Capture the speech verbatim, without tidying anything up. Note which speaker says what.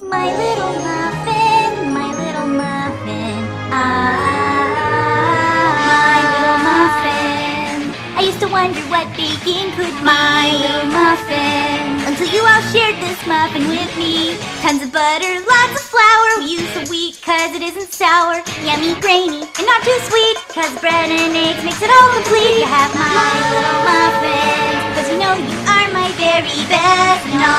Speaker 1: My little muffin, my little muffin, ah, my little muffin. I used to wonder what baking could be. My little muffin, until you all shared this muffin with me. Tons of butter, lots of flour, we use the wheat cause it isn't sour. Yummy, grainy, and not too sweet, cause bread and eggs makes it all complete. You have my little muffin, cause you know you are my very best. And all